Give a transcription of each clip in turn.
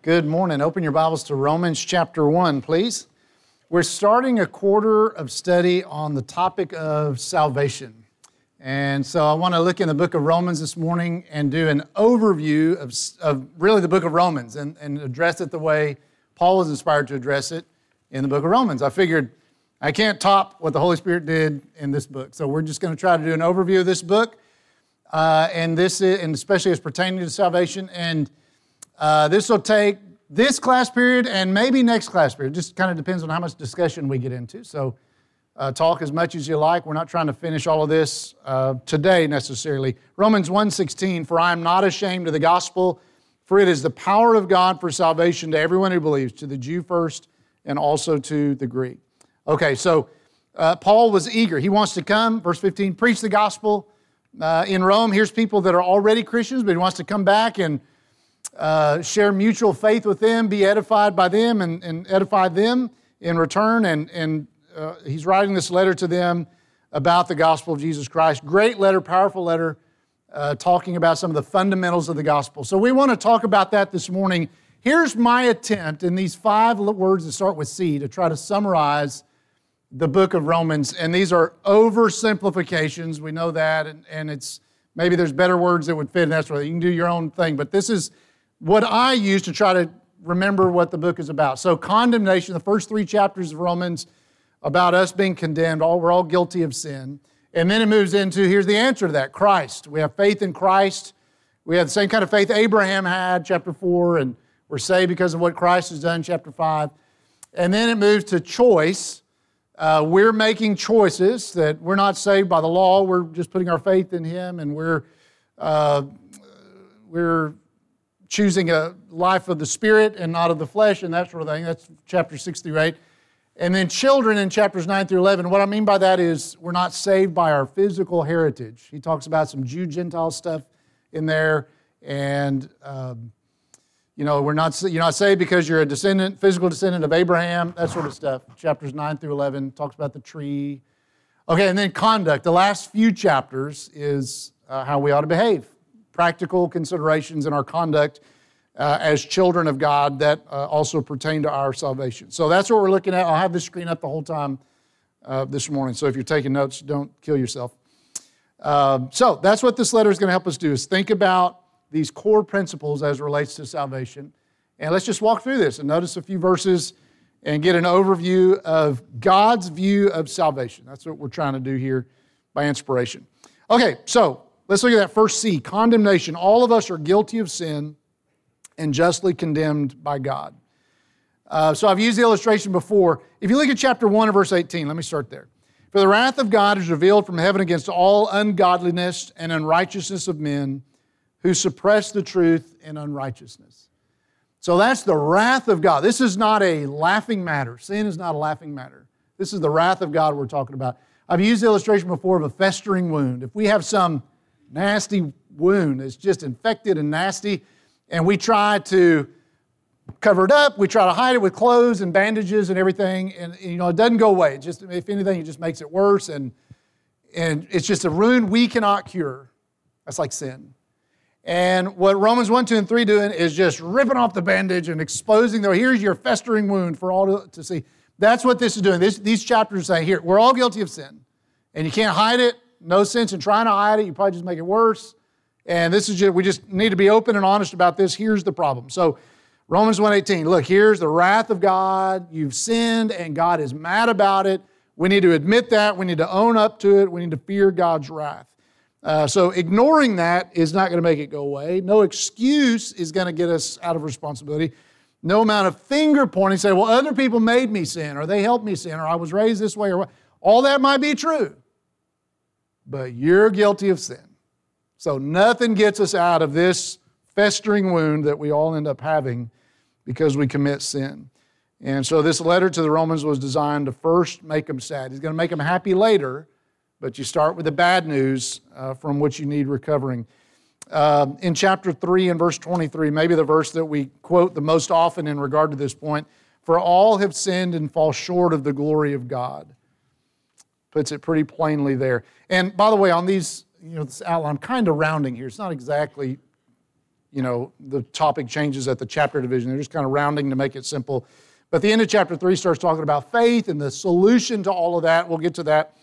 Good morning. Open your Bibles to Romans chapter 1, please. We're starting a quarter of study on the topic of salvation. And so I want to look in the book of Romans this morning and do an overview of really the book of Romans and address it the way Paul was inspired to address it in the book of Romans. I figured I can't top what the Holy Spirit did in this book. So we're just going to try to do an overview of this book, and especially as pertaining to salvation. And this will take this class period and maybe next class period. Just kind of depends on how much discussion we get into. So talk as much as you like. We're not trying to finish all of this today necessarily. Romans 1:16, for I am not ashamed of the gospel, for it is the power of God for salvation to everyone who believes, to the Jew first and also to the Greek. Okay, so Paul was eager. He wants to come, verse 15, preach the gospel in Rome. Here's people that are already Christians, but he wants to come back and share mutual faith with them, be edified by them, and edify them in return. And he's writing this letter to them about the gospel of Jesus Christ. Great letter, powerful letter, talking about some of the fundamentals of the gospel. So we want to talk about that this morning. Here's my attempt in these 5 words that start with C to try to summarize the book of Romans. And these are oversimplifications. We know that. And it's maybe there's better words that would fit in that sort of thing. You can do your own thing. But this is what I use to try to remember what the book is about. So condemnation, the first 3 chapters of Romans, about us being condemned. We're all guilty of sin. And then it moves into, here's the answer to that, Christ. We have faith in Christ. We have the same kind of faith Abraham had, chapter 4, and we're saved because of what Christ has done, chapter 5. And then it moves to choice. We're making choices that we're not saved by the law. We're just putting our faith in Him, and we're choosing a life of the Spirit and not of the flesh and that sort of thing. That's chapter 6 through 8. And then children in chapters 9 through 11. What I mean by that is we're not saved by our physical heritage. He talks about some Jew-Gentile stuff in there. And, you're not saved because you're a physical descendant of Abraham, that sort of stuff. Chapters 9 through 11 talks about the tree. Okay, and then conduct. The last few chapters is how we ought to behave. Practical considerations in our conduct as children of God that also pertain to our salvation. So that's what we're looking at. I'll have this screen up the whole time this morning. So if you're taking notes, don't kill yourself. So that's what this letter is going to help us do, is think about these core principles as it relates to salvation. And let's just walk through this and notice a few verses and get an overview of God's view of salvation. That's what we're trying to do here by inspiration. Okay, so let's look at that first C, condemnation. All of us are guilty of sin and justly condemned by God. So I've used the illustration before. If you look at chapter 1 and verse 18, let me start there. For the wrath of God is revealed from heaven against all ungodliness and unrighteousness of men who suppress the truth in unrighteousness. So that's the wrath of God. This is not a laughing matter. Sin is not a laughing matter. This is the wrath of God we're talking about. I've used the illustration before of a festering wound. If we have some nasty wound that's just infected and nasty, and we try to cover it up, we try to hide it with clothes and bandages and everything, and it doesn't go away. It just, if anything, it just makes it worse, and it's just a wound we cannot cure. That's like sin. And what Romans 1, 2, and 3 doing is just ripping off the bandage and exposing, here's your festering wound for all to see. That's what this is doing. These chapters say, here, we're all guilty of sin, and you can't hide it. No sense in trying to hide it. You probably just make it worse. And we just need to be open and honest about this. Here's the problem. So Romans 1:18, look, here's the wrath of God. You've sinned, and God is mad about it. We need to admit that. We need to own up to it. We need to fear God's wrath. So ignoring that is not going to make it go away. No excuse is going to get us out of responsibility. No amount of finger pointing, say, well, other people made me sin, or they helped me sin, or I was raised this way, or what. All that might be true. But you're guilty of sin. So nothing gets us out of this festering wound that we all end up having because we commit sin. And so this letter to the Romans was designed to first make them sad. He's going to make them happy later, but you start with the bad news from which you need recovering. In chapter 3 and verse 23, maybe the verse that we quote the most often in regard to this point, for all have sinned and fall short of the glory of God. Puts it pretty plainly there. And by the way, on these, this outline, I'm kind of rounding here. It's not exactly, the topic changes at the chapter division. They're just kind of rounding to make it simple. But the end of chapter 3 starts talking about faith and the solution to all of that. We'll get to that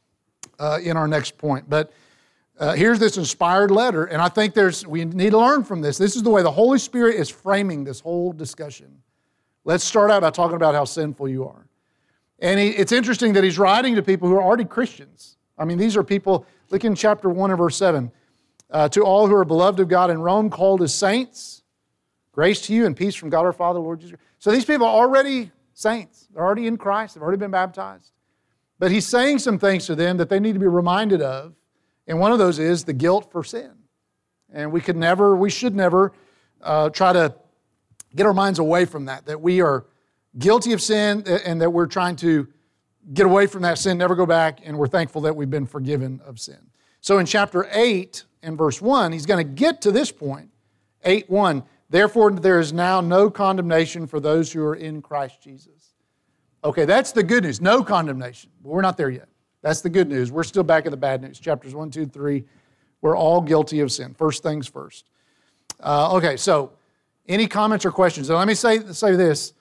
in our next point. But here's this inspired letter, and I think we need to learn from this. This is the way the Holy Spirit is framing this whole discussion. Let's start out by talking about how sinful you are. And it's interesting that he's writing to people who are already Christians. I mean, these are people, look in chapter 1 and verse 7. To all who are beloved of God in Rome, called as saints, grace to you and peace from God our Father, Lord Jesus. So these people are already saints. They're already in Christ. They've already been baptized. But he's saying some things to them that they need to be reminded of. And one of those is the guilt for sin. And we should never try to get our minds away from that we are guilty of sin and that we're trying to get away from that sin, never go back, and we're thankful that we've been forgiven of sin. So in chapter 8 and verse 1, he's going to get to this point, 8:1. Therefore, there is now no condemnation for those who are in Christ Jesus. Okay, that's the good news. No condemnation. But we're not there yet. That's the good news. We're still back at the bad news. Chapters 1, 2, 3, we're all guilty of sin. First things first. Okay, so any comments or questions? Now, let me say this.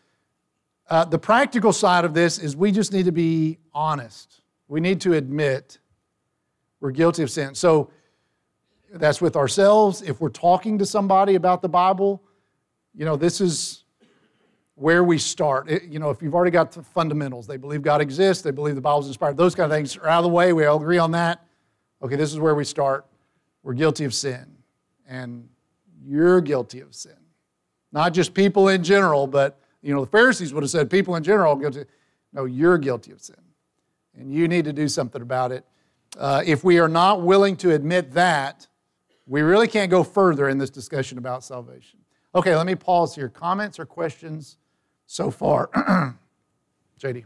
The practical side of this is we just need to be honest. We need to admit we're guilty of sin. So that's with ourselves. If we're talking to somebody about the Bible, this is where we start. If you've already got the fundamentals, they believe God exists, they believe the Bible's inspired, those kind of things are out of the way, we all agree on that. Okay, this is where we start. We're guilty of sin. And you're guilty of sin. Not just people in general, but the Pharisees would have said people in general are guilty. No, you're guilty of sin. And you need to do something about it. If we are not willing to admit that, we really can't go further in this discussion about salvation. Okay, let me pause here. Comments or questions so far? JD.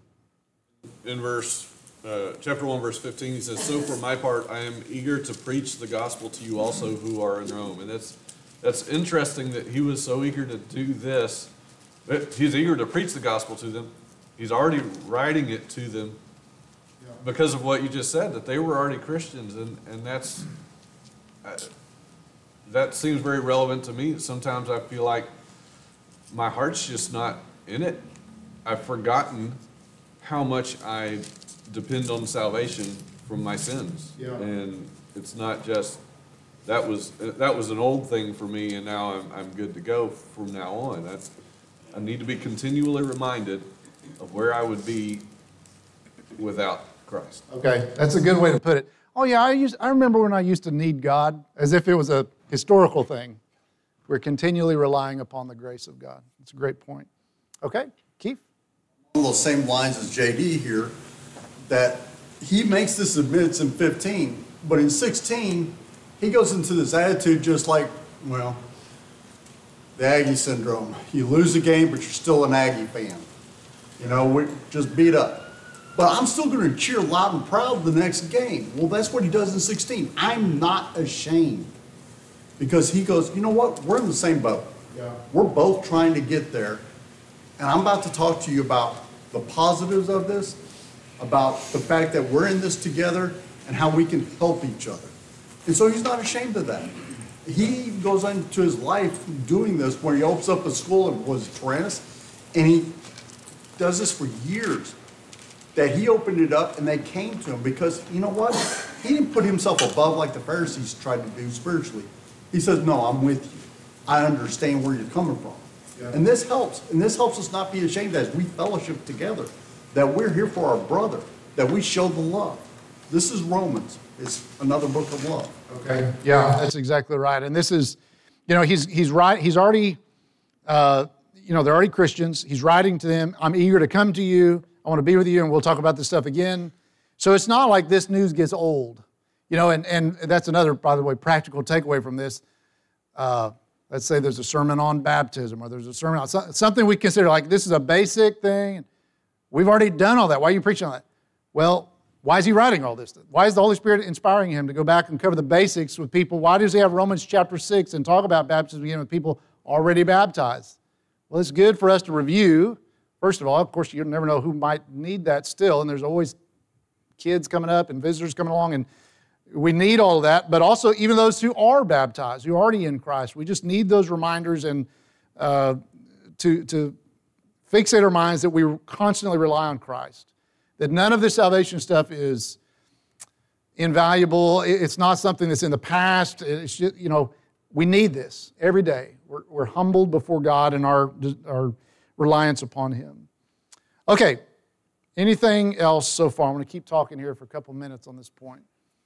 In chapter 1, verse 15, he says, "So for my part, I am eager to preach the gospel to you also who are in Rome." And that's interesting that he was so eager to do this. He's eager to preach the gospel to them. He's already writing it to them because of what you just said, that they were already Christians. And that seems very relevant to me. Sometimes I feel like my heart's just not in it. I've forgotten how much I depend on salvation from my sins. Yeah. And it's not just, that was an old thing for me, and now I'm good to go from now on. I need to be continually reminded of where I would be without Christ. Okay, that's a good way to put it. Oh yeah, I remember when I used to need God, as if it was a historical thing. We're continually relying upon the grace of God. It's a great point. Okay, Keith? Along those same lines as JD here, that he makes this admittance in 15, but in 16, he goes into this attitude just like, well, the Aggie syndrome. You lose a game, but you're still an Aggie fan. We're just beat up. But I'm still going to cheer loud and proud the next game. Well, that's what he does in 16. I'm not ashamed. Because he goes, you know what? We're in the same boat. Yeah. We're both trying to get there. And I'm about to talk to you about the positives of this, about the fact that we're in this together and how we can help each other. And so he's not ashamed of that. He goes into his life doing this, where he opens up a school in Tyrannus, and he does this for years. That he opened it up and they came to him because, you know what? He didn't put himself above like the Pharisees tried to do spiritually. He says, no, I'm with you. I understand where you're coming from. Yeah. And this helps. And this helps us not be ashamed as we fellowship together. That we're here for our brother. That we show the love. This is Romans. It's another book of love. Okay. Yeah, that's exactly right. And this is, he's right. He's already, they're already Christians. He's writing to them. I'm eager to come to you. I want to be with you, and we'll talk about this stuff again. So it's not like this news gets old. And that's another, by the way, practical takeaway from this. Let's say there's a sermon on baptism, or there's a sermon on something we consider like this is a basic thing. We've already done all that. Why are you preaching on that? Well, why is he writing all this? Why is the Holy Spirit inspiring him to go back and cover the basics with people? Why does he have Romans chapter 6 and talk about baptism again with people already baptized? Well, it's good for us to review. First of all, of course, you never know who might need that still, and there's always kids coming up and visitors coming along, and we need all of that, but also even those who are baptized, who are already in Christ. We just need those reminders and to fixate our minds that we constantly rely on Christ. That none of this salvation stuff is invaluable. It's not something that's in the past. It's just, we need this every day. We're humbled before God in our reliance upon Him. Okay, anything else so far? I'm going to keep talking here for a couple minutes on this point.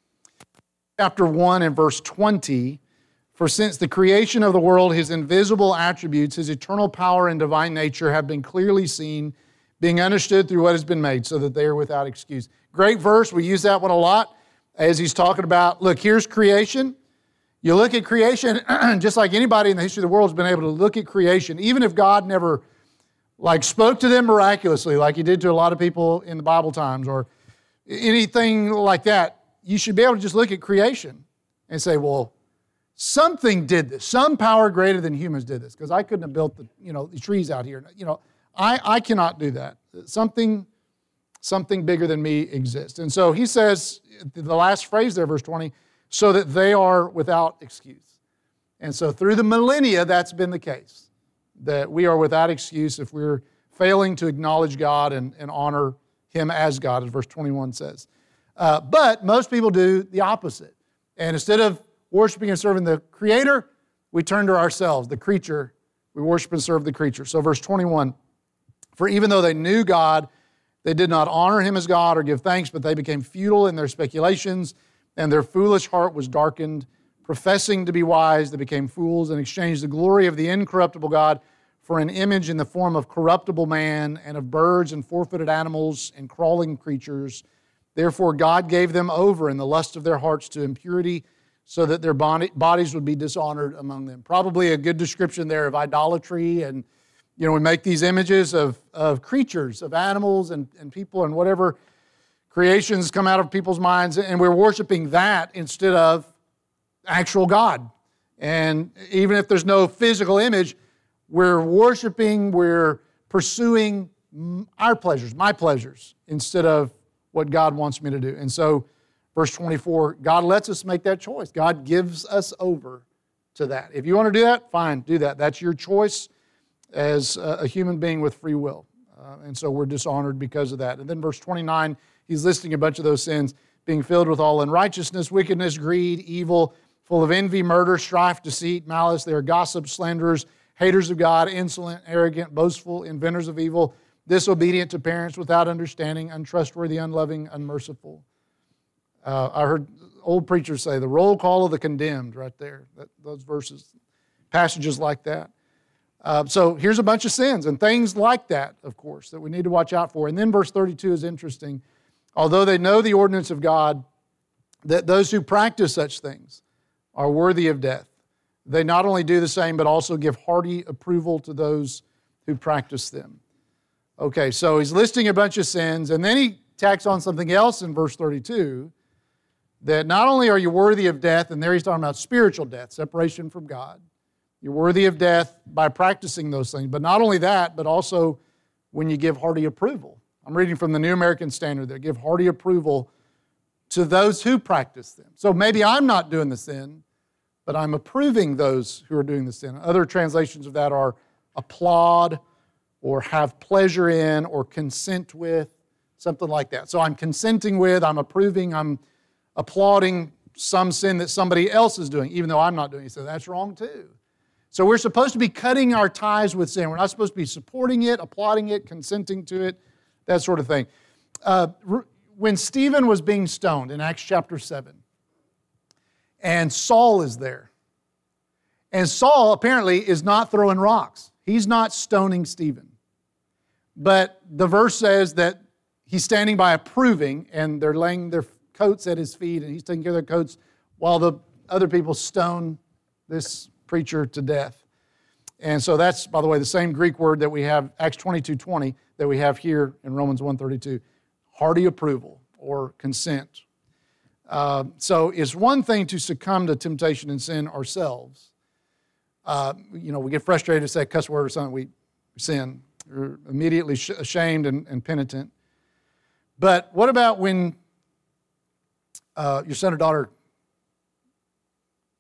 Chapter 1 and verse 20, for since the creation of the world, His invisible attributes, His eternal power and divine nature have been clearly seen, being understood through what has been made, so that they are without excuse. Great verse. We use that one a lot as he's talking about, look, here's creation. You look at creation, just like anybody in the history of the world has been able to look at creation, even if God never spoke to them miraculously like He did to a lot of people in the Bible times or anything like that. You should be able to just look at creation and say, well, something did this. Some power greater than humans did this, because I couldn't have built the trees out here. I cannot do that. Something bigger than me exists. And so he says, the last phrase there, verse 20, so that they are without excuse. And so through the millennia, that's been the case, that we are without excuse if we're failing to acknowledge God and honor Him as God, as verse 21 says. But most people do the opposite. And instead of worshiping and serving the Creator, we turn to ourselves, the creature. We worship and serve the creature. So verse 21, for even though they knew God, they did not honor Him as God or give thanks, but they became futile in their speculations, and their foolish heart was darkened. Professing to be wise, they became fools and exchanged the glory of the incorruptible God for an image in the form of corruptible man and of birds and four-footed animals and crawling creatures. Therefore God gave them over in the lust of their hearts to impurity, so that their bodies would be dishonored among them. Probably a good description there of idolatry. And, we make these images of creatures, of animals and people and whatever creations come out of people's minds, and we're worshiping that instead of actual God. And even if there's no physical image, we're worshiping, we're pursuing our pleasures, my pleasures, instead of what God wants me to do. And so, verse 24, God lets us make that choice. God gives us over to that. If you want to do that, fine, do that. That's your choice as a human being with free will. And so we're dishonored because of that. And then verse 29, he's listing a bunch of those sins, being filled with all unrighteousness, wickedness, greed, evil, full of envy, murder, strife, deceit, malice. They are gossips, slanderers, haters of God, insolent, arrogant, boastful, inventors of evil, disobedient to parents, without understanding, untrustworthy, unloving, unmerciful. I heard old preachers say the roll call of the condemned right there, those verses, passages like that. So here's a bunch of sins and things like that, of course, that we need to watch out for. And then verse 32 is interesting. Although they know the ordinance of God, that those who practice such things are worthy of death, they not only do the same, but also give hearty approval to those who practice them. Okay, so he's listing a bunch of sins, and then he tacks on something else in verse 32, that not only are you worthy of death, and there he's talking about spiritual death, separation from God. You're worthy of death by practicing those things. But not only that, but also when you give hearty approval. I'm reading from the New American Standard there. Give hearty approval to those who practice them. So maybe I'm not doing the sin, but I'm approving those who are doing the sin. Other translations of that are applaud or have pleasure in or consent with, something like that. So I'm consenting with, I'm approving, I'm applauding some sin that somebody else is doing, even though I'm not doing it. So that's wrong too. So we're supposed to be cutting our ties with sin. We're not supposed to be supporting it, applauding it, consenting to it, that sort of thing. When Stephen was being stoned in Acts chapter 7, and Saul is there, and Saul apparently is not throwing rocks. He's not stoning Stephen. But the verse says that he's standing by approving, and they're laying their coats at his feet, and he's taking care of their coats while the other people stone this preacher to death. And so that's, by the way, the same Greek word that we have, Acts 22:20, that we have here in Romans 1:32, hearty approval or consent. So it's one thing to succumb to temptation and sin ourselves. We get frustrated to say a cuss word or something, we sin. We're immediately ashamed and penitent. But what about when your son or daughter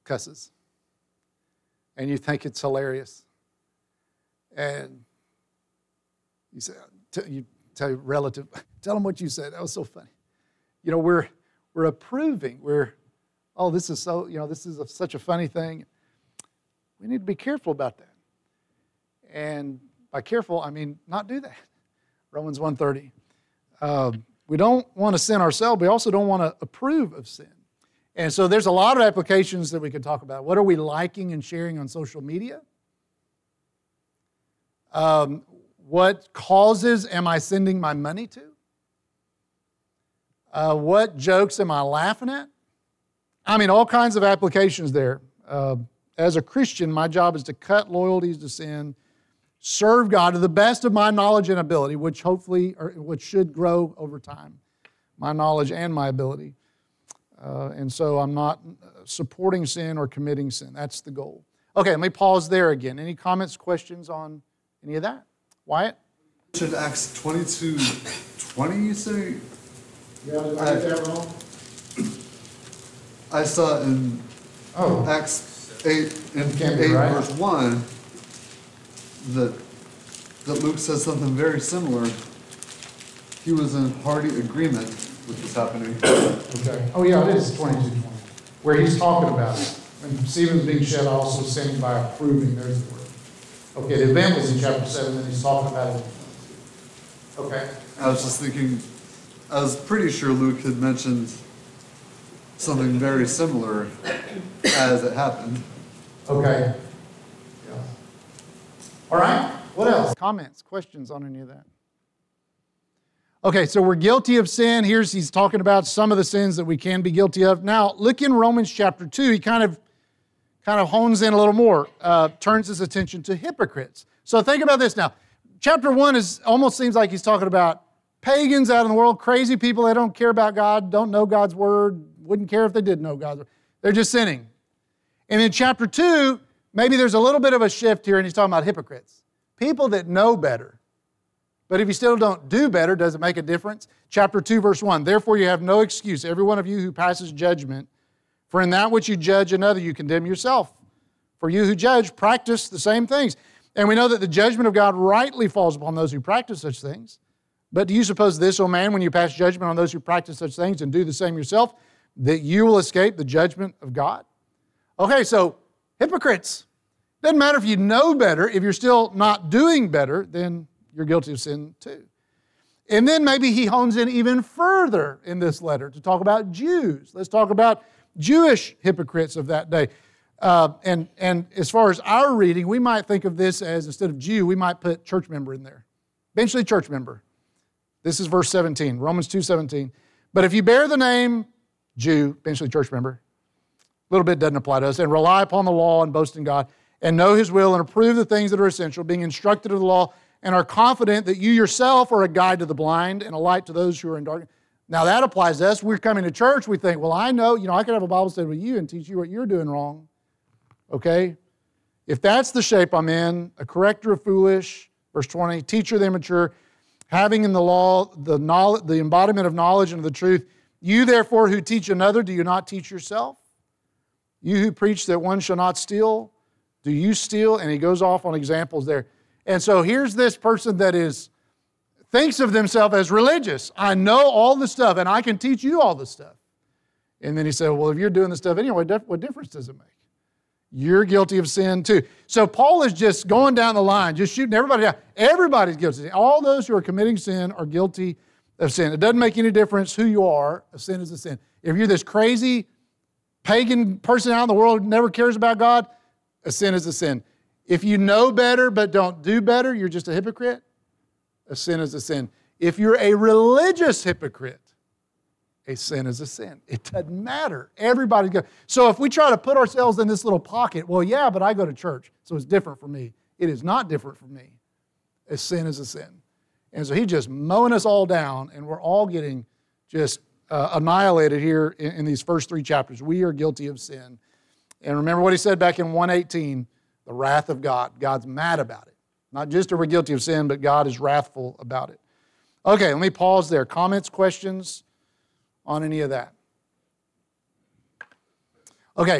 cusses. And you think it's hilarious. And you say, you tell your relative, tell them what you said. That was so funny. You know, we're approving. This is so, this is such a funny thing. We need to be careful about that. And by careful, I mean not do that. Romans 1:30. We don't want to sin ourselves. We also don't want to approve of sin. And so there's a lot of applications that we could talk about. What are we liking and sharing on social media? What causes am I sending my money to? What jokes am I laughing at? I mean, all kinds of applications there. As a Christian, my job is to cut loyalties to sin, serve God to the best of my knowledge and ability, which should grow over time, my knowledge and my ability. And so I'm not supporting sin or committing sin. That's the goal. Okay, let me pause there again. Any comments, questions on any of that? Wyatt? Should Acts 22:20, you say? Yeah, did I get that wrong? I saw in Acts 8 right. verse 1 that Luke says something very similar. He was in hearty agreement with what's happening. Okay. Oh, yeah, it is 22:20, where he's talking about it. And Stephen's being shed also sinning by approving. There's the word. Okay, the event was in chapter 7, and he's talking about it. Okay. I was just thinking, I was pretty sure Luke had mentioned something very similar as it happened. Okay. Yeah. All right. What else? Comments, questions on any of that? Okay, so we're guilty of sin. He's talking about some of the sins that we can be guilty of. Now, look in Romans chapter 2. He kind of hones in a little more, turns his attention to hypocrites. So think about this now. Chapter 1 almost seems like he's talking about pagans out in the world, crazy people. They don't care about God, don't know God's word, wouldn't care if they did know God's word. They're just sinning. And in chapter 2, maybe there's a little bit of a shift here, and he's talking about hypocrites. People that know better. But if you still don't do better, does it make a difference? Chapter 2, verse 1, therefore you have no excuse, every one of you who passes judgment, for in that which you judge another, you condemn yourself. For you who judge, practice the same things. And we know that the judgment of God rightly falls upon those who practice such things. But do you suppose this, O man, when you pass judgment on those who practice such things and do the same yourself, that you will escape the judgment of God? Okay, so hypocrites. Doesn't matter if you know better. If you're still not doing better, then you're guilty of sin too. And then maybe he hones in even further in this letter to talk about Jews. Let's talk about Jewish hypocrites of that day. And as far as our reading, we might think of this as, instead of Jew, we might put church member in there. Eventually church member. This is verse 17, Romans 2:17. But if you bear the name Jew, eventually church member, a little bit doesn't apply to us, and rely upon the law and boast in God, and know His will and approve the things that are essential, being instructed of the law, and are confident that you yourself are a guide to the blind and a light to those who are in darkness. Now that applies to us. We're coming to church, we think, well, I know, I could have a Bible study with you and teach you what you're doing wrong. Okay? If that's the shape I'm in, a corrector of foolish, verse 20, teacher of the immature, having in the law the embodiment of knowledge and of the truth, you therefore who teach another, do you not teach yourself? You who preach that one shall not steal, do you steal? And he goes off on examples there. And so here's this person that thinks of themselves as religious. I know all the stuff, and I can teach you all the stuff. And then he said, well, if you're doing the stuff anyway, what difference does it make? You're guilty of sin too. So Paul is just going down the line, just shooting everybody down. Everybody's guilty of sin. All those who are committing sin are guilty of sin. It doesn't make any difference who you are. A sin is a sin. If you're this crazy pagan person out in the world who never cares about God, a sin is a sin. If you know better but don't do better, you're just a hypocrite. A sin is a sin. If you're a religious hypocrite, a sin is a sin. It doesn't matter. Everybody's good. So if we try to put ourselves in this little pocket, well, yeah, but I go to church, so it's different for me. It is not different for me. A sin is a sin. And so he's just mowing us all down, and we're all getting just annihilated here in these first 3 chapters. We are guilty of sin. And remember what he said back in 1:18, the wrath of God. God's mad about it. Not just are we guilty of sin, but God is wrathful about it. Okay, let me pause there. Comments, questions on any of that? Okay,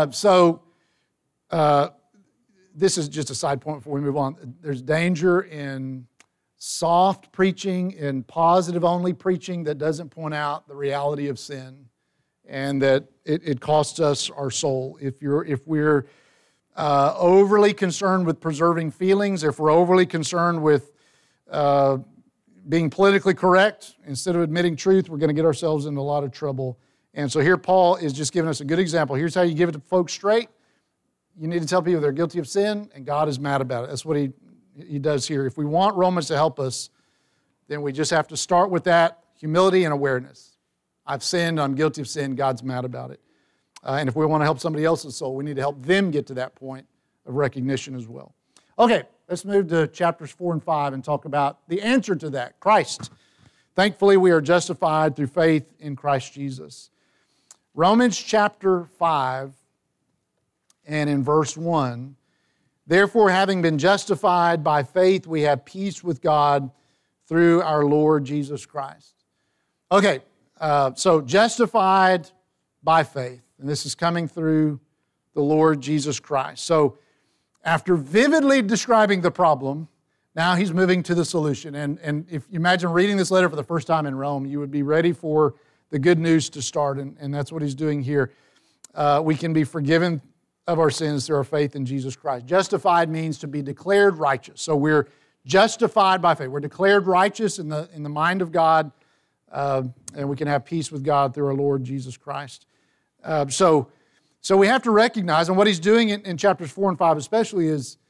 this is just a side point before we move on. There's danger in soft preaching, in positive-only preaching that doesn't point out the reality of sin, and that it costs us our soul. If we're overly concerned with preserving feelings, if we're overly concerned with being politically correct instead of admitting truth, we're going to get ourselves into a lot of trouble. And so here Paul is just giving us a good example. Here's how you give it to folks straight. You need to tell people they're guilty of sin, and God is mad about it. That's what he does here. If we want Romans to help us, then we just have to start with that humility and awareness. I've sinned, I'm guilty of sin, God's mad about it. And if we want to help somebody else's soul, we need to help them get to that point of recognition as well. Okay, let's move to chapters 4 and 5 and talk about the answer to that, Christ. Thankfully, we are justified through faith in Christ Jesus. Romans chapter 5 and in verse 1, therefore, having been justified by faith, we have peace with God through our Lord Jesus Christ. Okay, so justified by faith, and this is coming through the Lord Jesus Christ. So after vividly describing the problem, now he's moving to the solution. And if you imagine reading this letter for the first time in Rome, you would be ready for the good news to start, and that's what he's doing here. We can be forgiven of our sins through our faith in Jesus Christ. Justified means to be declared righteous. So we're justified by faith. We're declared righteous in the mind of God, and we can have peace with God through our Lord Jesus Christ. So we have to recognize, and what he's doing in chapters 4 and 5 especially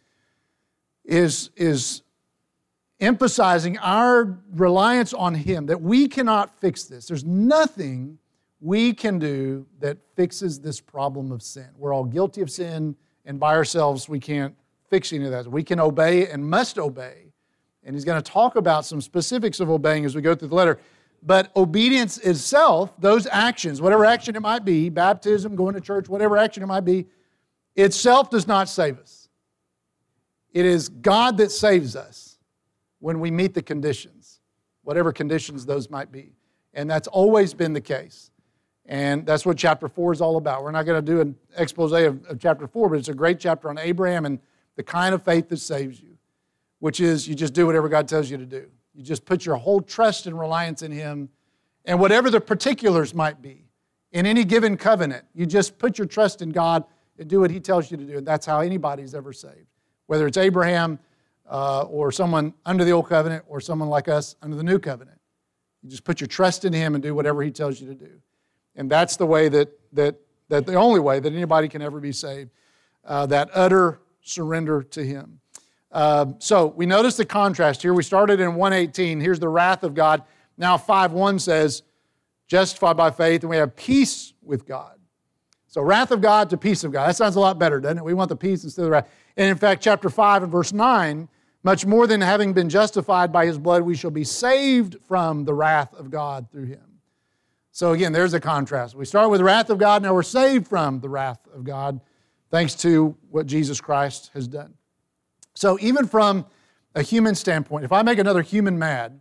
is emphasizing our reliance on him, that we cannot fix this. There's nothing we can do that fixes this problem of sin. We're all guilty of sin, and by ourselves we can't fix any of that. We can obey and must obey. And he's going to talk about some specifics of obeying as we go through the letter. But obedience itself, those actions, whatever action it might be, baptism, going to church, whatever action it might be, itself does not save us. It is God that saves us when we meet the conditions, whatever conditions those might be. And that's always been the case. And that's what chapter 4 is all about. We're not going to do an expose of chapter 4, but it's a great chapter on Abraham and the kind of faith that saves you, which is you just do whatever God tells you to do. You just put your whole trust and reliance in him, and whatever the particulars might be, in any given covenant, you just put your trust in God and do what he tells you to do, and that's how anybody's ever saved. Whether it's Abraham or someone under the old covenant or someone like us under the new covenant. You just put your trust in him and do whatever he tells you to do. And that's the way that the only way that anybody can ever be saved, that utter surrender to him. So we notice the contrast here. We started in 1:18. Here's the wrath of God. Now 5:1 says, justified by faith, and we have peace with God. So wrath of God to peace of God. That sounds a lot better, doesn't it? We want the peace instead of the wrath. And in fact, chapter 5 and verse 9, much more than having been justified by his blood, we shall be saved from the wrath of God through him. So again, there's a contrast. We start with the wrath of God, now we're saved from the wrath of God, thanks to what Jesus Christ has done. So even from a human standpoint, if I make another human mad,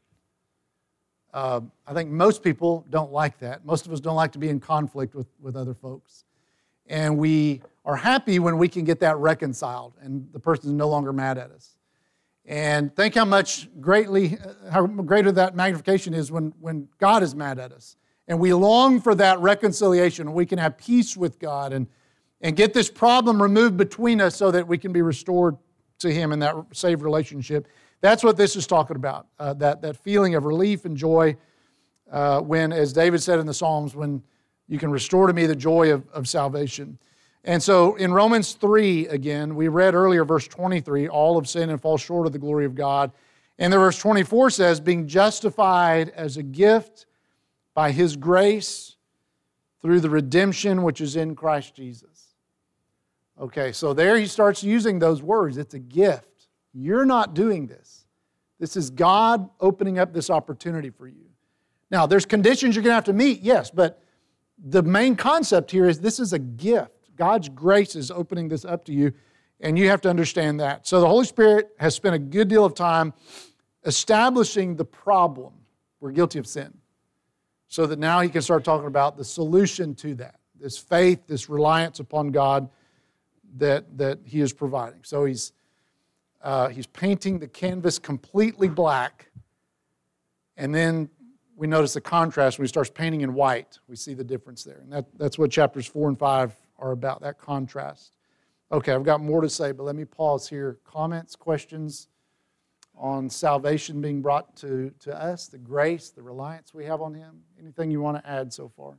I think most people don't like that. Most of us don't like to be in conflict with other folks. And we are happy when we can get that reconciled and the person is no longer mad at us. And think how greater that magnification is when God is mad at us. And we long for that reconciliation, and we can have peace with God and get this problem removed between us so that we can be restored to him in that saved relationship. That's what this is talking about, that feeling of relief and joy when, as David said in the Psalms, when you can restore to me the joy of salvation. And so in Romans 3, again, we read earlier, verse 23, all have sinned and fall short of the glory of God. And the verse 24 says, being justified as a gift by his grace through the redemption which is in Christ Jesus. Okay, so there he starts using those words. It's a gift. You're not doing this. This is God opening up this opportunity for you. Now, there's conditions you're going to have to meet, yes, but the main concept here is this is a gift. God's grace is opening this up to you, and you have to understand that. So the Holy Spirit has spent a good deal of time establishing the problem. We're guilty of sin. So that now he can start talking about the solution to that. this faith, this reliance upon God that he is providing. So he's painting the canvas completely black, and then we notice the contrast when he starts painting in white. We see the difference there, and that's what chapters 4 and 5 are about, that contrast. Okay, I've got more to say, but let me pause here. Comments, questions on salvation being brought to us, the grace, the reliance we have on him? Anything you want to add so far?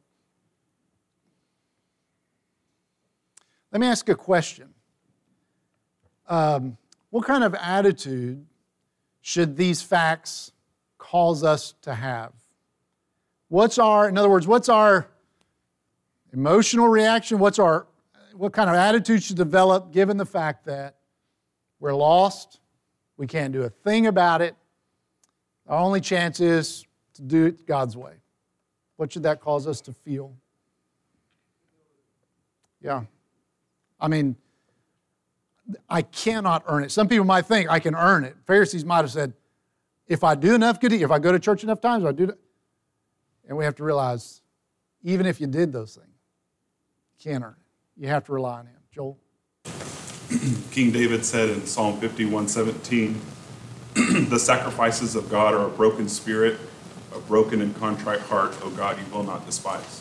Let me ask a question. What kind of attitude should these facts cause us to have? In other words, what's our emotional reaction? What kind of attitude should develop given the fact that we're lost, we can't do a thing about it, our only chance is to do it God's way? What should that cause us to feel? Yeah. I mean, I cannot earn it. Some people might think I can earn it. Pharisees might have said, if I do enough good deeds, if I go to church enough times, I do that. And we have to realize, even if you did those things, you can't earn it. You have to rely on him. Joel? King David said in Psalm 51:17, the sacrifices of God are a broken spirit, a broken and contrite heart, O God, you will not despise.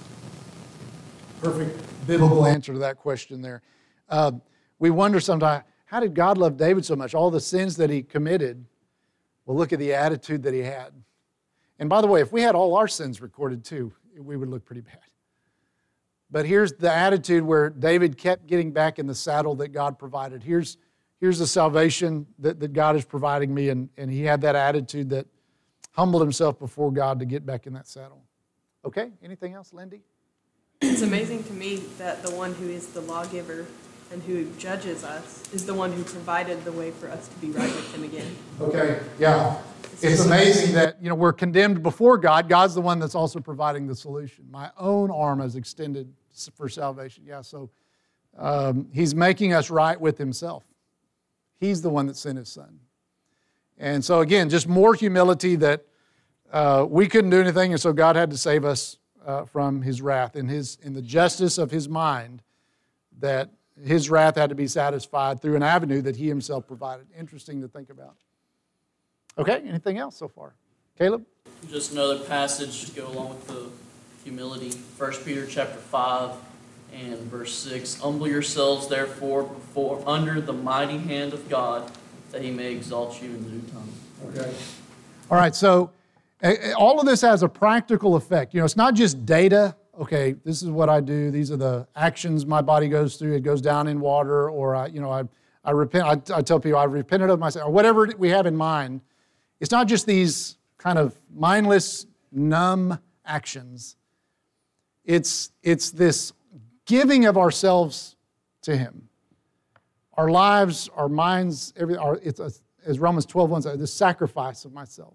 Perfect biblical answer to that question there. We wonder sometimes, how did God love David so much? All the sins that he committed. Well, look at the attitude that he had. And by the way, if we had all our sins recorded too, we would look pretty bad. But here's the attitude where David kept getting back in the saddle that God provided. Here's the salvation that God is providing me, and he had that attitude that humbled himself before God to get back in that saddle. Okay, anything else, Lindy? It's amazing to me that the one who is the lawgiver and who judges us is the one who provided the way for us to be right with him again. Okay, yeah. It's amazing that we're condemned before God. God's the one that's also providing the solution. My own arm is extended for salvation. Yeah, so he's making us right with himself. He's the one that sent his son. And so again, just more humility that we couldn't do anything, and so God had to save us from his wrath. In the justice of his mind, that his wrath had to be satisfied through an avenue that he himself provided. Interesting to think about. Okay, anything else so far? Caleb? Just another passage to go along with the humility. 1 Peter chapter 5 and verse 6. Humble yourselves, therefore, under the mighty hand of God, that he may exalt you in due time. Okay. All right, so all of this has a practical effect. It's not just data. Okay, this is what I do. These are the actions my body goes through. It goes down in water, or I repent. I tell people I've repented of myself, or whatever we have in mind. It's not just these kind of mindless, numb actions. It's this giving of ourselves to him. Our lives, our minds, as Romans 12:1 says, the sacrifice of myself.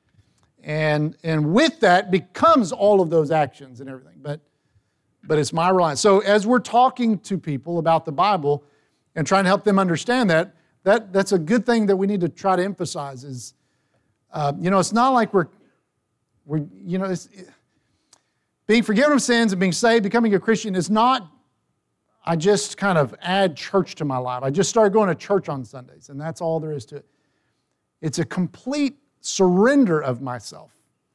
And with that becomes all of those actions and everything. But it's my reliance. So as we're talking to people about the Bible and trying to help them understand that's a good thing that we need to try to emphasize is, it's not like being forgiven of sins and being saved, becoming a Christian is not, I just kind of add church to my life. I just started going to church on Sundays, and that's all there is to it. It's a complete surrender of myself.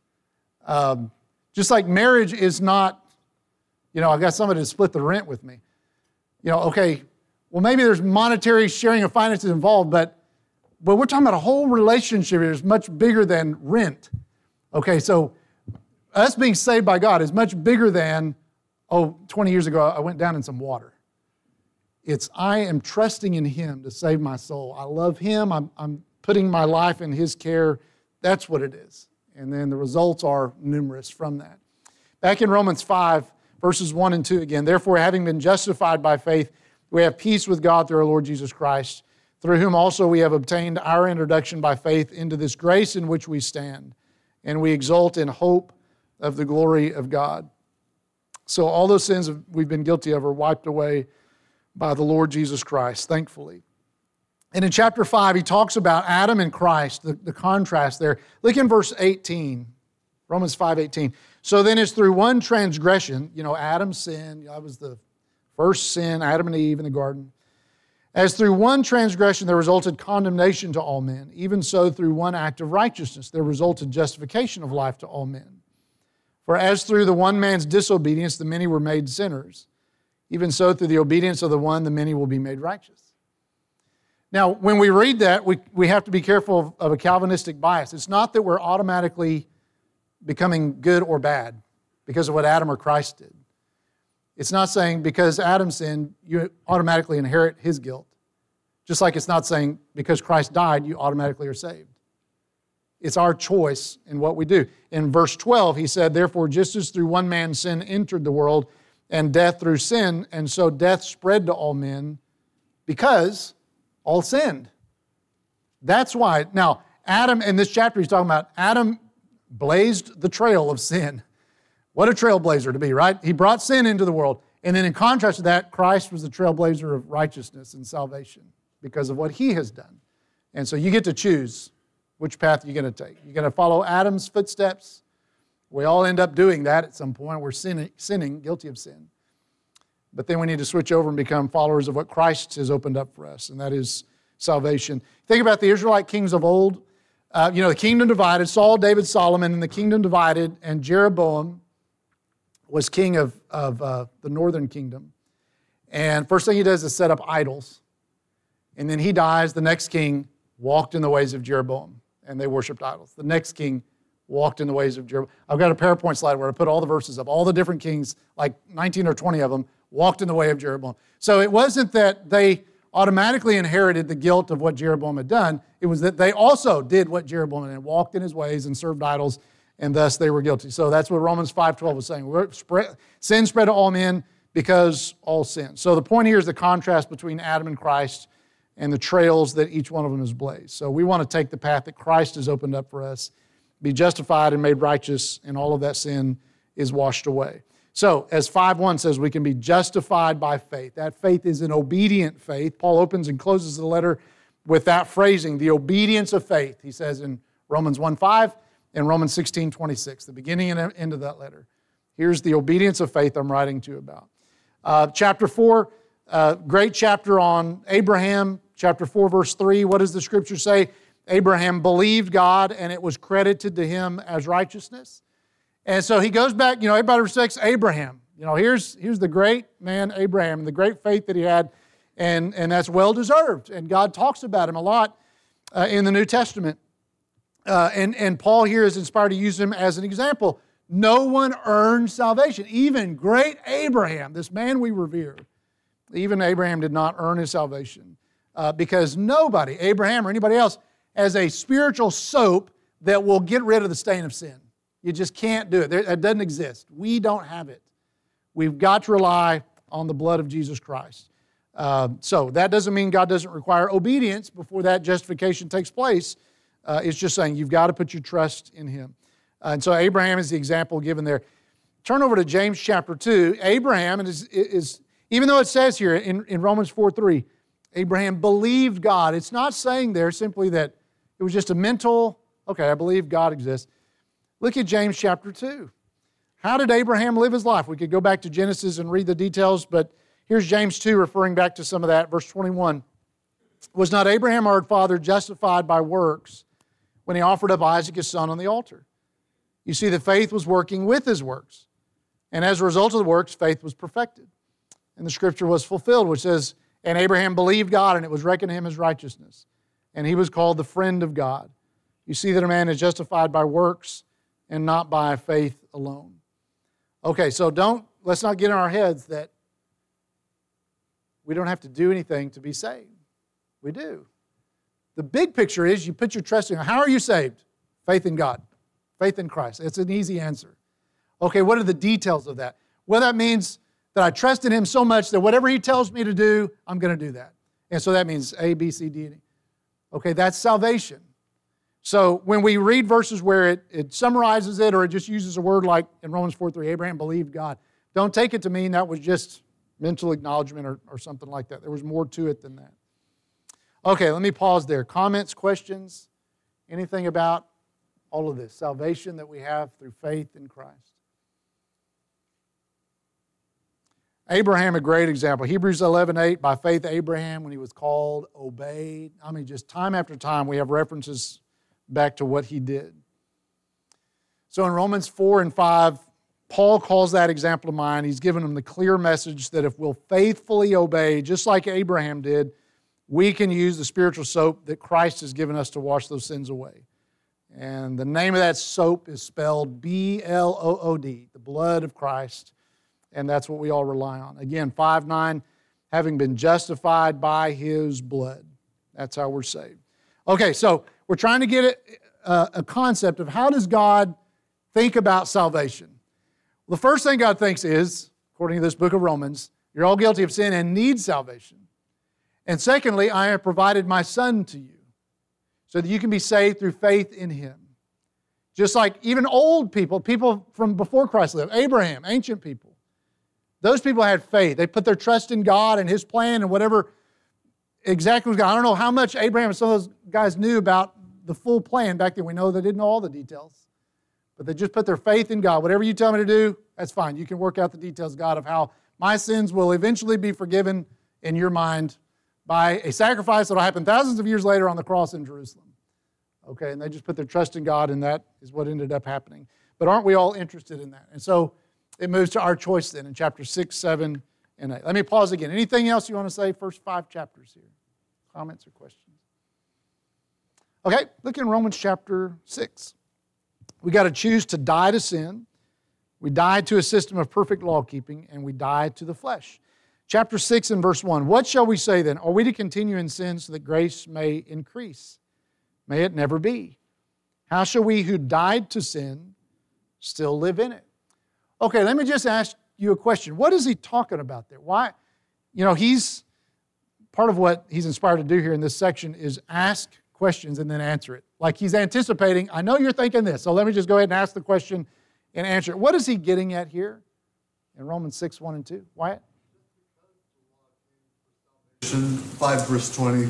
Just like marriage is not, I got somebody to split the rent with me. Okay, well, maybe there's monetary sharing of finances involved, but we're talking about a whole relationship here is much bigger than rent. Okay, so us being saved by God is much bigger than, 20 years ago I went down in some water. It's I am trusting in him to save my soul. I love him. I'm putting my life in his care. That's what it is. And then the results are numerous from that. Back in Romans 5, verses 1 and 2 again. Therefore, having been justified by faith, we have peace with God through our Lord Jesus Christ, through whom also we have obtained our introduction by faith into this grace in which we stand, and we exult in hope of the glory of God. So all those sins we've been guilty of are wiped away by the Lord Jesus Christ, thankfully. And in chapter 5, he talks about Adam and Christ, the contrast there. Look in verse 18. Romans 5:18. So then it's through one transgression, Adam sinned. That was the first sin, Adam and Eve in the garden. As through one transgression there resulted condemnation to all men, even so through one act of righteousness there resulted justification of life to all men. For as through the one man's disobedience the many were made sinners, even so through the obedience of the one the many will be made righteous. Now, when we read that, we have to be careful of a Calvinistic bias. It's not that we're automatically becoming good or bad because of what Adam or Christ did. It's not saying because Adam sinned, you automatically inherit his guilt. Just like it's not saying because Christ died, you automatically are saved. It's our choice in what we do. In verse 12, he said, therefore, just as through one man sin entered the world, and death through sin, and so death spread to all men because all sinned. That's why. Now, Adam, in this chapter he's talking about, Adam blazed the trail of sin. What a trailblazer to be, right? He brought sin into the world. And then in contrast to that, Christ was the trailblazer of righteousness and salvation because of what he has done. And so you get to choose which path you're going to take. You're going to follow Adam's footsteps. We all end up doing that at some point. We're sinning, guilty of sin. But then we need to switch over and become followers of what Christ has opened up for us, and that is salvation. Think about the Israelite kings of old. The kingdom divided. Saul, David, Solomon, and the kingdom divided, and Jeroboam was king of the northern kingdom. And first thing he does is set up idols. And then he dies. The next king walked in the ways of Jeroboam, and they worshiped idols. The next king walked in the ways of Jeroboam. I've got a PowerPoint slide where I put all the verses up. All the different kings, like 19 or 20 of them, walked in the way of Jeroboam. So it wasn't that they automatically inherited the guilt of what Jeroboam had done. It was that they also did what Jeroboam had, walked in his ways and served idols, and thus they were guilty. So that's what Romans 5:12 was saying. Sin spread to all men because all sin. So the point here is the contrast between Adam and Christ and the trails that each one of them has blazed. So we want to take the path that Christ has opened up for us, be justified and made righteous, and all of that sin is washed away. So, as 5:1 says, we can be justified by faith. That faith is an obedient faith. Paul opens and closes the letter with that phrasing, the obedience of faith. He says in Romans 1:5 and Romans 16:26, the beginning and end of that letter. Here's the obedience of faith I'm writing to you about. Chapter 4, great chapter on Abraham. Chapter 4, verse 3, what does the scripture say? Abraham believed God, and it was credited to him as righteousness. And so he goes back, everybody respects Abraham. Here's the great man Abraham, and the great faith that he had, and that's well-deserved. And God talks about him a lot in the New Testament. And Paul here is inspired to use him as an example. No one earned salvation. Even great Abraham, this man we revere, even Abraham did not earn his salvation because nobody, Abraham or anybody else, has a spiritual soap that will get rid of the stain of sin. You just can't do it. It doesn't exist. We don't have it. We've got to rely on the blood of Jesus Christ. So that doesn't mean God doesn't require obedience before that justification takes place. It's just saying you've got to put your trust in Him. And so Abraham is the example given there. Turn over to James chapter 2. Abraham is even though it says here in Romans 4:3, Abraham believed God. It's not saying there simply that it was just a mental, okay, I believe God exists. Look at James chapter 2. How did Abraham live his life? We could go back to Genesis and read the details, but here's James 2 referring back to some of that. Verse 21. Was not Abraham our father justified by works when he offered up Isaac his son on the altar? You see, the faith was working with his works. And as a result of the works, faith was perfected. And the scripture was fulfilled, which says, and Abraham believed God, and it was reckoned to him as righteousness. And he was called the friend of God. You see that a man is justified by works and not by faith alone. Okay, so let's not get in our heads that we don't have to do anything to be saved. We do. The big picture is you put your trust in. How are you saved? Faith in God. Faith in Christ. It's an easy answer. Okay, what are the details of that? Well, that means that I trust in Him so much that whatever He tells me to do, I'm going to do that. And so that means A, B, C, D, and E. Okay, that's salvation. So when we read verses where it summarizes it or it just uses a word like in Romans 4:3, Abraham believed God, don't take it to mean that was just mental acknowledgement or something like that. There was more to it than that. Okay, let me pause there. Comments, questions, anything about All of this, salvation that we have through faith in Christ. Abraham, a great example. Hebrews 11:8, by faith Abraham, when he was called, obeyed. I mean, just time after time we have references back to what he did. So in Romans 4 and 5, Paul calls that example to mind. He's given them the clear message that if we'll faithfully obey, just like Abraham did, we can use the spiritual soap that Christ has given us to wash those sins away. And the name of that soap is spelled B-L-O-O-D, the blood of Christ. And that's what we all rely on. Again, 5:9, having been justified by His blood. That's how we're saved. Okay, so we're trying to get a concept of how does God think about salvation. Well, the first thing God thinks is, according to this book of Romans, you're all guilty of sin and need salvation. And secondly, I have provided my Son to you so that you can be saved through faith in Him. Just like even old people, people from before Christ lived, Abraham, ancient people, those people had faith. They put their trust in God and His plan and whatever exactly was God. I don't know how much Abraham and some of those guys knew about the full plan back then. We know they didn't know all the details. But they just put their faith in God. Whatever you tell me to do, that's fine. You can work out the details, God, of how my sins will eventually be forgiven in your mind by a sacrifice that will happen thousands of years later on the cross in Jerusalem. Okay, and they just put their trust in God, and that is what ended up happening. But aren't we all interested in that? And so it moves to our choice then in chapter 6, 7, and 8. Let me pause again. Anything else you want to say? First 5 chapters here. Comments or questions? Okay, look in Romans chapter 6. We got to choose to die to sin. We die to a system of perfect law keeping, and we die to the flesh. Chapter 6 and verse 1. What shall we say then? Are we to continue in sin so that grace may increase? May it never be. How shall we who died to sin still live in it? Okay, let me just ask you a question. What is he talking about there? Why? He's part of what he's inspired to do here in this section is ask questions and then answer it. Like he's anticipating, I know you're thinking this, so let me just go ahead and ask the question and answer it. What is he getting at here in Romans 6, 1 and 2? Wyatt? 5 verse 20.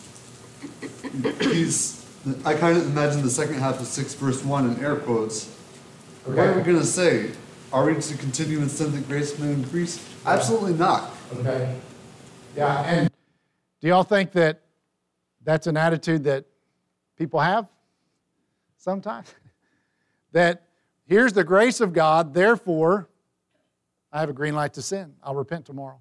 I kind of imagine the second half of 6 verse 1 in air quotes. Okay. What are we going to say? Are we to continue in sin that grace may increase? Absolutely not. Okay. Yeah, and do y'all think that that's an attitude that people have sometimes? That here's the grace of God, therefore I have a green light to sin. I'll repent tomorrow.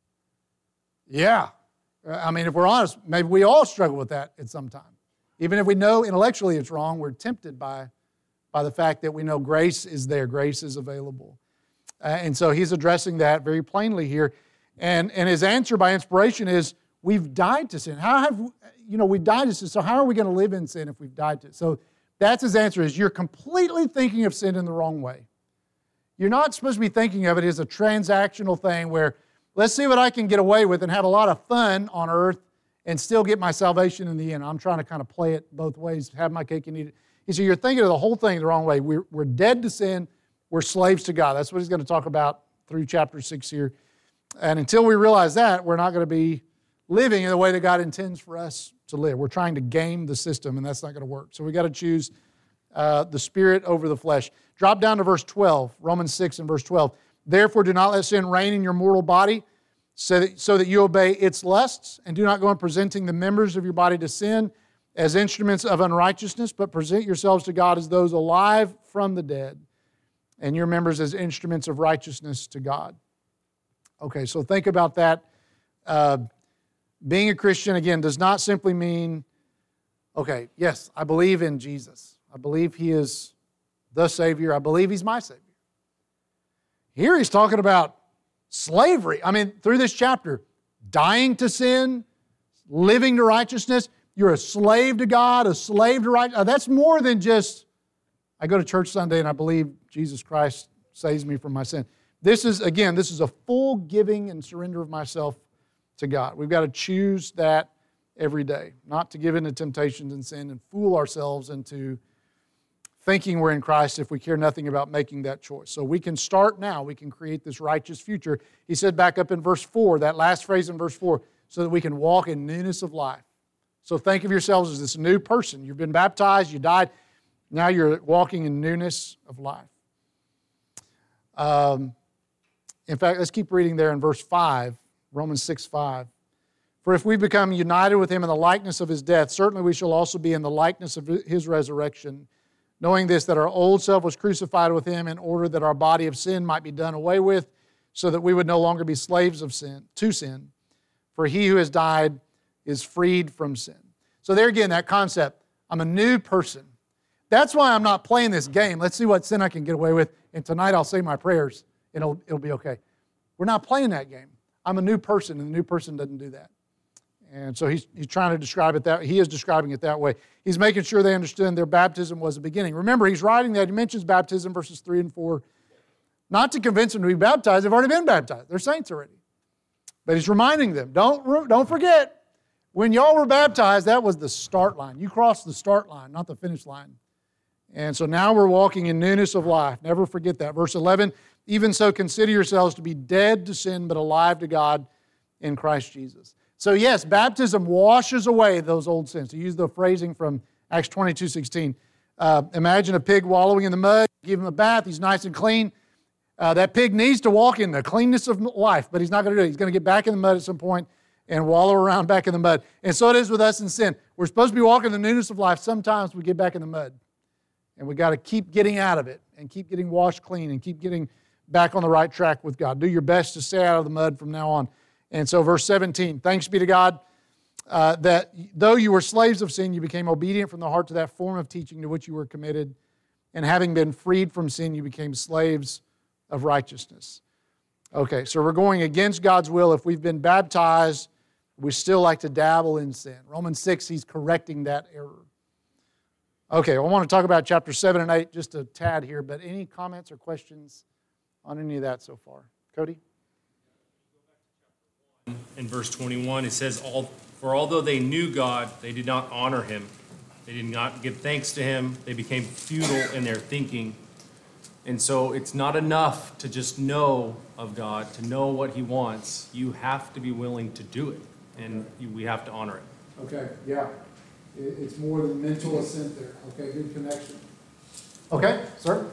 Yeah. I mean, if we're honest, maybe we all struggle with that at some time. Even if we know intellectually it's wrong, we're tempted by the fact that we know grace is there, grace is available. And so he's addressing that very plainly here. And his answer by inspiration is, we've died to sin. We died to sin, so how are we going to live in sin if we've died to it? So that's his answer is, you're completely thinking of sin in the wrong way. You're not supposed to be thinking of it as a transactional thing where, let's see what I can get away with and have a lot of fun on earth and still get my salvation in the end. I'm trying to kind of play it both ways, have my cake and eat it. He said, you're thinking of the whole thing the wrong way. We're dead to sin. We're slaves to God. That's what he's going to talk about through chapter 6 here. And until we realize that, we're not going to be living in the way that God intends for us to live. We're trying to game the system, and that's not going to work. So we got to choose the Spirit over the flesh. Drop down to verse 12, Romans 6 and verse 12. Therefore, do not let sin reign in your mortal body, so that you obey its lusts, and do not go on presenting the members of your body to sin as instruments of unrighteousness, but present yourselves to God as those alive from the dead, and your members as instruments of righteousness to God. Okay, so think about that. Being a Christian, again, does not simply mean, okay, yes, I believe in Jesus. I believe He is the Savior. I believe He's my Savior. Here he's talking about slavery. I mean, through this chapter, dying to sin, living to righteousness. You're a slave to God, a slave to righteousness. That's more than just, I go to church Sunday and I believe Jesus Christ saves me from my sin. This is a full giving and surrender of myself to God. We've got to choose that every day, not to give in to temptations and sin and fool ourselves into thinking we're in Christ if we care nothing about making that choice. So we can start now. We can create this righteous future. He said back up in verse 4, that last phrase in verse 4, so that we can walk in newness of life. So think of yourselves as this new person. You've been baptized, you died. Now you're walking in newness of life. In fact, let's keep reading there in verse 5, Romans 6:5. For if we become united with him in the likeness of his death, certainly we shall also be in the likeness of his resurrection, knowing this, that our old self was crucified with him in order that our body of sin might be done away with, so that we would no longer be slaves of sin, to sin. For he who has died is freed from sin. So there again, that concept, I'm a new person. That's why I'm not playing this game. Let's see what sin I can get away with, and tonight I'll say my prayers, and it'll be okay. We're not playing that game. I'm a new person, and the new person doesn't do that. And so he's trying to describe it that way. He is describing it that way. He's making sure they understood their baptism was the beginning. Remember, he's writing that. He mentions baptism, verses 3 and 4, not to convince them to be baptized. They've already been baptized. They're saints already. But he's reminding them, don't forget, when y'all were baptized, that was the start line. You crossed the start line, not the finish line. And so now we're walking in newness of life. Never forget that. Verse 11, even so consider yourselves to be dead to sin, but alive to God in Christ Jesus. So yes, baptism washes away those old sins. To use the phrasing from Acts 22:16. Imagine a pig wallowing in the mud. Give him a bath. He's nice and clean. That pig needs to walk in the cleanness of life, but he's not going to do it. He's going to get back in the mud at some point and wallow around back in the mud. And so it is with us in sin. We're supposed to be walking in the newness of life. Sometimes we get back in the mud. And we got to keep getting out of it and keep getting washed clean and keep getting back on the right track with God. Do your best to stay out of the mud from now on. And so verse 17, thanks be to God that though you were slaves of sin, you became obedient from the heart to that form of teaching to which you were committed. And having been freed from sin, you became slaves of righteousness. Okay, so we're going against God's will. If we've been baptized, we still like to dabble in sin. Romans 6, he's correcting that error. Okay, I want to talk about chapter 7 and 8 just a tad here, but any comments or questions on any of that so far? Cody? In verse 21, it says, For although they knew God, they did not honor him. They did not give thanks to him. They became futile in their thinking. And so it's not enough to just know of God, to know what he wants. You have to be willing to do it, and we have to honor it. Okay, yeah. It's more than mental assent there. Okay, good connection. Okay, sir?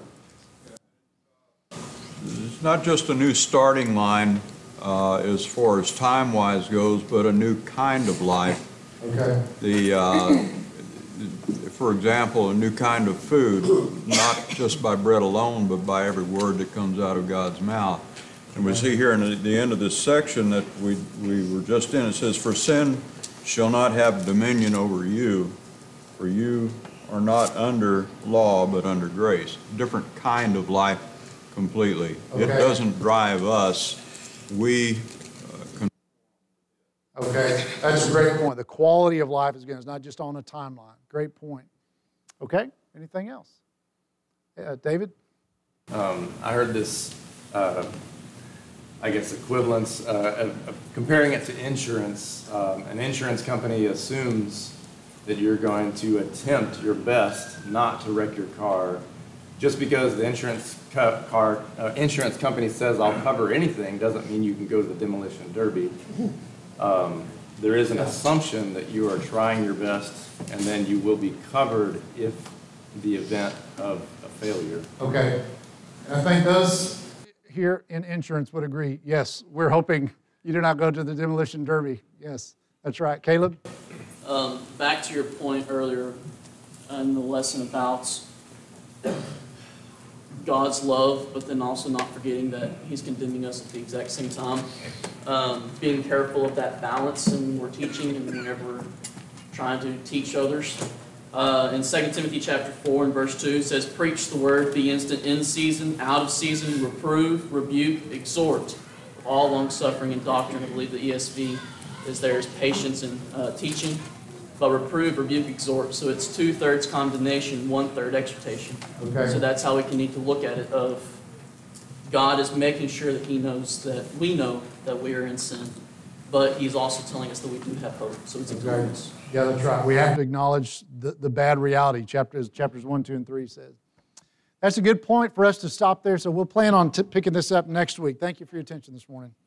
It's not just a new starting line as far as time-wise goes, but a new kind of life. Okay. For example, a new kind of food, not just by bread alone, but by every word that comes out of God's mouth. And we see here in the end of this section that we were just in, it says, For sin shall not have dominion over you, for you are not under law, but under grace. Different kind of life completely. Okay. It doesn't drive us. Okay, that's a great point. The quality of life is not just on a timeline. Great point. Okay, anything else? David? I heard this, equivalence of comparing it to insurance. An insurance company assumes that you're going to attempt your best not to wreck your car. Just because the insurance company says I'll cover anything doesn't mean you can go to the demolition derby. There is an assumption that you are trying your best, and then you will be covered if the event of a failure. Okay. And I think those here in insurance would agree. Yes, we're hoping you do not go to the demolition derby. Yes, that's right. Caleb? Back to your point earlier in the lesson about God's love, but then also not forgetting that he's condemning us at the exact same time. Being careful of that balance when we're teaching and whenever we're trying to teach others. In 2 Timothy chapter 4 and verse 2, it says, Preach the word, be instant in season, out of season, reprove, rebuke, exhort, with all long-suffering and doctrine. I believe the ESV is there as patience in teaching. But reprove, rebuke, exhort. So it's 2/3 condemnation, 1/3 exhortation. Okay. So that's how we can need to look at it of God is making sure that he knows that we know that we are in sin. But he's also telling us that we do have hope. So it's Okay. a Yeah, that's right. We have to acknowledge the bad reality, chapters 1, 2, and 3 says. That's a good point for us to stop there, so we'll plan on picking this up next week. Thank you for your attention this morning.